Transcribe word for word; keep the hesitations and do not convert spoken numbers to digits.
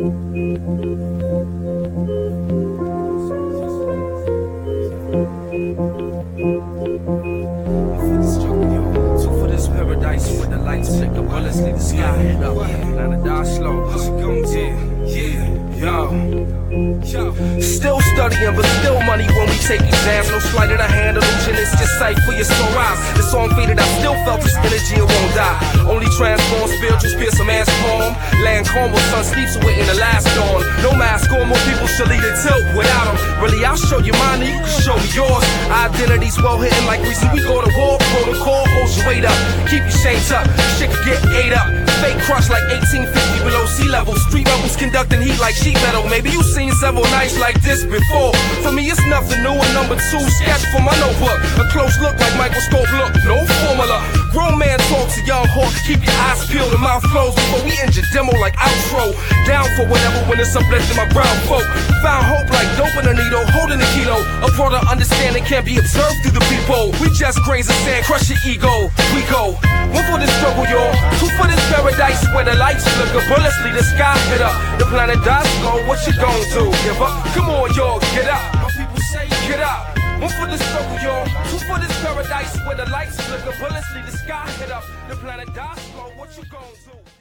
With the lights flicker, bullets leave the sky head up. Now the die slow. Yeah, yeah, yo. Still studying, but still money when we take exams. No sleight of the hand, illusion, it's just sight for your soul eyes. The song faded, I still felt this energy, it won't die. Only transform spirituals, pierce some ass palm. Land calm while sun sleeps away in the last dawn. No mask on, more people should lead a tilt without them. Really, I'll show you mine, you can show me yours. Identity's well hidden like reason we go to war. Protocol, hold your weight up, keep your shame up. Shit can get ate up. Fake crush like eighteen fifty below sea level. Street rebels conducting heat like sheet metal. Maybe you've seen several nights like this before. For me, it's nothing new. A number two sketch for my notebook. A close look like microscope look. No formula. Grown man talks to young hawk. Keep your eyes peeled and mouth closed before we end your demo like outro. Down for whatever when it's uplifting my brown folk. Found hope like dope in a needle, holding a kilo. A broader understanding can't be observed through the peephole. We just graze the sand, crush your ego. We go. One for the struggle, y'all. Two for this paradise where the lights flicker, bullets leave the sky hit up. The planet dies slow, what you gon' do? Give up? Come on, y'all, get up. My people say, get up. One for the struggle, y'all. Two for this paradise where the lights flicker, bullets leave the sky hit up. The planet dies slow, what you gon' do?